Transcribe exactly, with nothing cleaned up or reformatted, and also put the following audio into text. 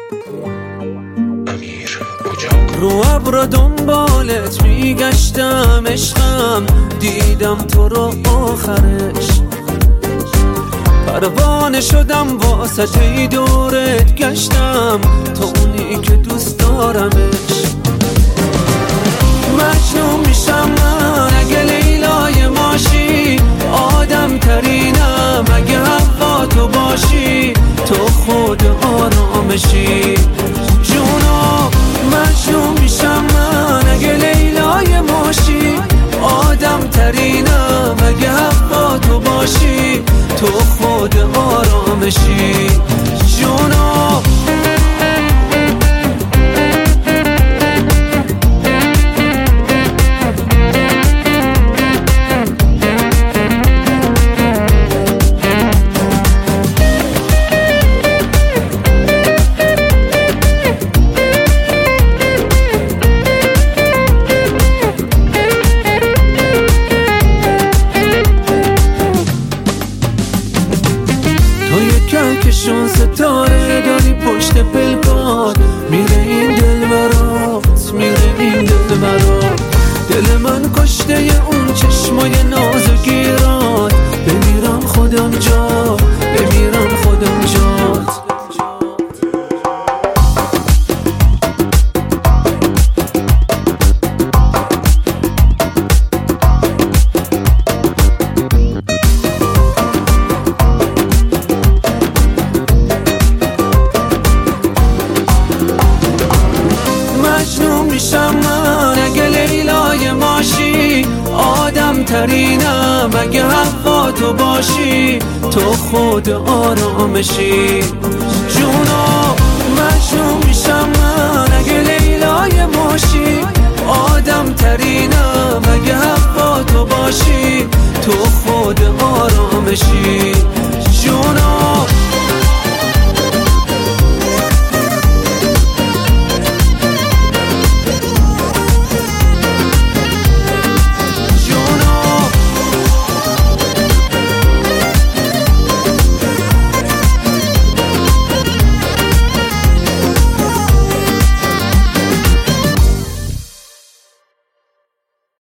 رو ابر دنبالت میگشتم عشقم، دیدم تو رو آخرش، پروانه شدم واسه دورت گشتم، تو اونی که دوست دارمش. مجنون میشم من اگه لیلای ماشی، آدم ترینم اگه هوا تو باشی، تو خود آرامشی جونا. مجنون میشم من اگه لیلای ماشی، آدم ترینم اگه هوا تو باشی، تو خود آرامشی جونا. کهکشان ستاره داری پشت پلکات، میره این دل برات، میره این دل برات. دل من کشته اون چشمای نازگیرات، بمیرم خودم جا، بمیرم خودم جات. مجنون میشم من اگه لیلای ماشی، آدم ترینم اگه هوا تو باشی، تو خود آرامشی جونا. مجنون میشم من اگه لیلای ماشی، آدم ترینم اگه هوا تو باشی، تو خود آرامشی.